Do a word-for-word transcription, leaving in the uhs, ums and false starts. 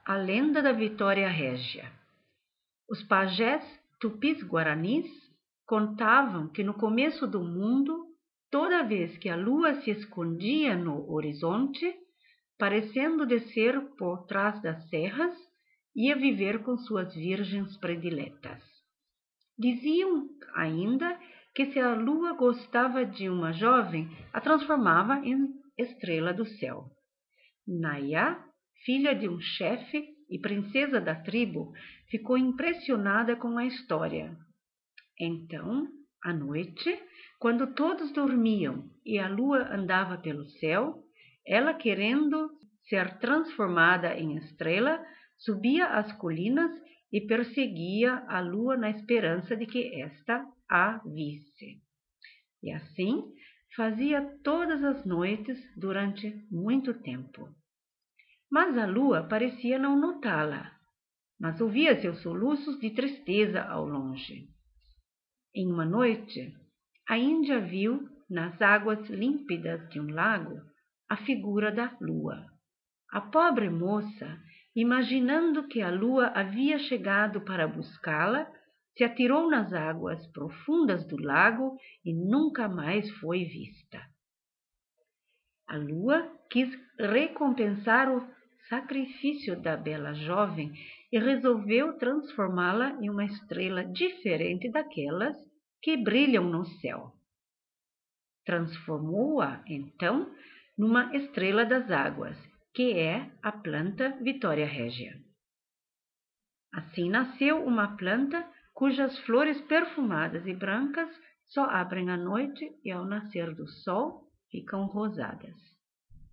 A lenda da Vitória Régia. Os pajés tupis-guaranis contavam que no começo do mundo, toda vez que a lua se escondia no horizonte, parecendo descer por trás das serras, ia viver com suas virgens prediletas. Diziam ainda que se a lua gostava de uma jovem, a transformava em estrela do céu. Nayá, filha de um chefe e princesa da tribo, ficou impressionada com a história. Então, à noite, quando todos dormiam e a lua andava pelo céu, ela, querendo ser transformada em estrela, subia as colinas e perseguia a lua na esperança de que esta a visse. E assim fazia todas as noites durante muito tempo. Mas a lua parecia não notá-la, mas ouvia seus soluços de tristeza ao longe. Em uma noite, a Índia viu, nas águas límpidas de um lago, a figura da lua. A pobre moça, imaginando que a lua havia chegado para buscá-la, se atirou nas águas profundas do lago e nunca mais foi vista. A lua quis recompensar o sacrifício da bela jovem e resolveu transformá-la em uma estrela diferente daquelas que brilham no céu. Transformou-a, então, numa estrela das águas, que é a planta Vitória Régia. Assim nasceu uma planta cujas flores perfumadas e brancas só abrem à noite e ao nascer do sol ficam rosadas.